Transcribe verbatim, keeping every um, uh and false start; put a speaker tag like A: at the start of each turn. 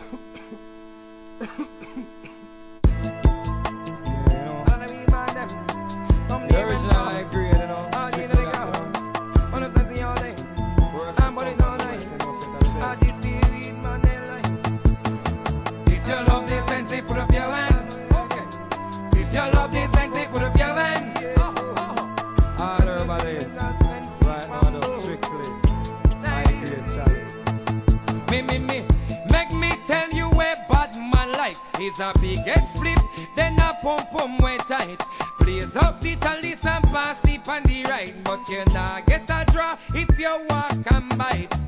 A: The original I agree, you know. Strictly that, you know. Worse than fuck, you know, say that the best.
B: If you love this sensei, put up your hands. If you love this sensei, put up your hands.
A: All everybody's right now, just strictly I agree, chalice.
B: Me, me, me, make me tell you where bad man life is a big head split, then a pump pump way tight. Blaze up the chalice and pass it on the right, but you nah get a draw if you walk and bite.